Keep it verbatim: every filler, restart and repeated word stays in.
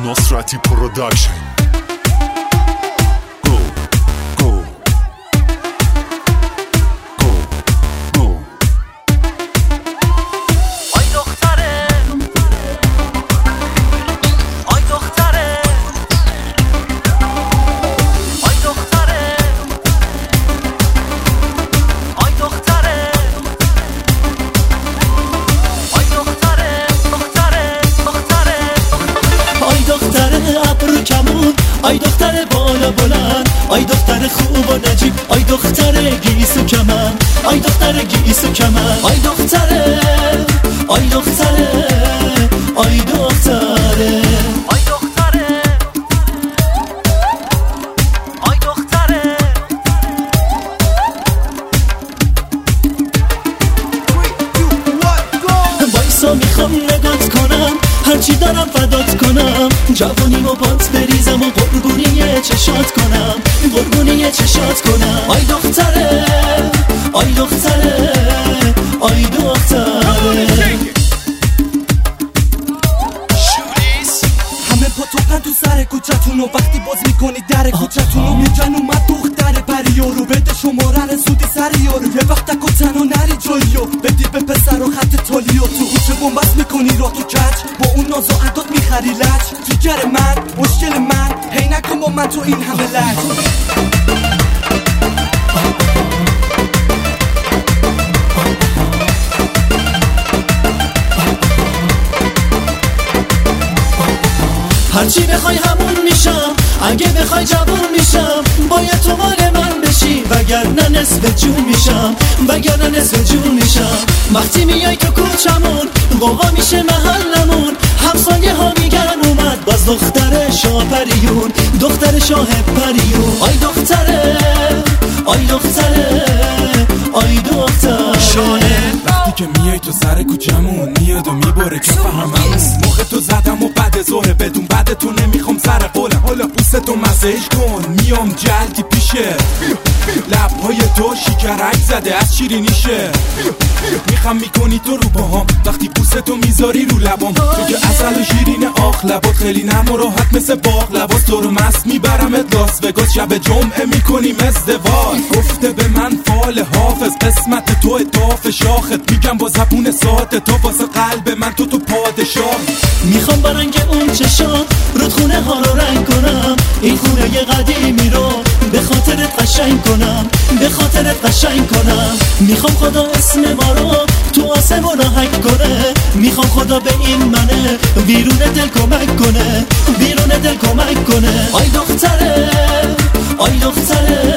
Nosrati Production. Go, go, go, go. آی دختره آی دختره آی دختره آی دختره آی دختره دختره دختره آی دختره ابرو کمون، آی دختره بالا بلند، آی دختره خوب و نجیب، آی دختره گیسو کمن، آی دختره گیسو کمن، آی دختره آی دختره آی دختره آی دختره آی دختره وایسا میخوام نگات کنم، هرچی دارم فدات کنم، جوانیمو بات بریزم و قربونی چشات کنم، قربونی چشات کنم. آی دختره آی دختره آی دختره همه پاتوقن تو سر کوچتونو، وقتی باز میکنی در کوچتونو میگن اومد دختر پریارو، بده شماره رسودی سر یارو، یه وقت تک و تنها نری جاییو، بدی به پسر و خط تالیو، تو کوچه بومبست میکنی راه تو کچ، با اون ناز و عداد میخری لج، جیگر من مشکل من، هی نکن با من تو این همه لج. هرچی بخوای همون میشم، اگه بخوای جوون میشم، باید تو مال من بشی، وگرنه نصف جون میشم، وگرنه نصف جون میشم. وقتی میای تو کوچمون قوقا میشه محلمون، همسایه ها میگن اومد باز دختر شاه پریون، دختر شاه پریون. آی دختره آی دختره آی دختره شانه وقتی که میای تو سر کوچمون، میاد و میبره کف هممون، موقع تو زدم و بعد ظهر بدون بعد تو نمیخوام سر قولم، حالا پوست تو مسیج کن، میام جلدی پیشه، لبهای تو شکرک زده از شیرینیشه، میخوام میکنی تو رو باهام، وقتی پوست تو میذاری رو لبام، تو که اصل و شیرین آخ، لبات خیلی نرم و راحت مثل باغ، لباس تو رو مست میبرمت لاس وگاس، شب جمعه میکنیم ازدواج، گفته به من فال حافظ، قسمت تو اتاف شاخت، میگم با زبون ساعت تو واسه قلب من تو تو پادشاه. میخوام با رنگ اون چشام رودخونه ها رو رنگ کنم، این خونه ی قدیمی رو به خاطرت قشنگ کنم، به خاطرت قشنگ کنم. میخوام خدا اسم ما رو تو آسمون هک کنه، میخوام خدا به این منه بیرون دل کمک کنه، بیرون دل کمک کنه. آی دختره آی دختره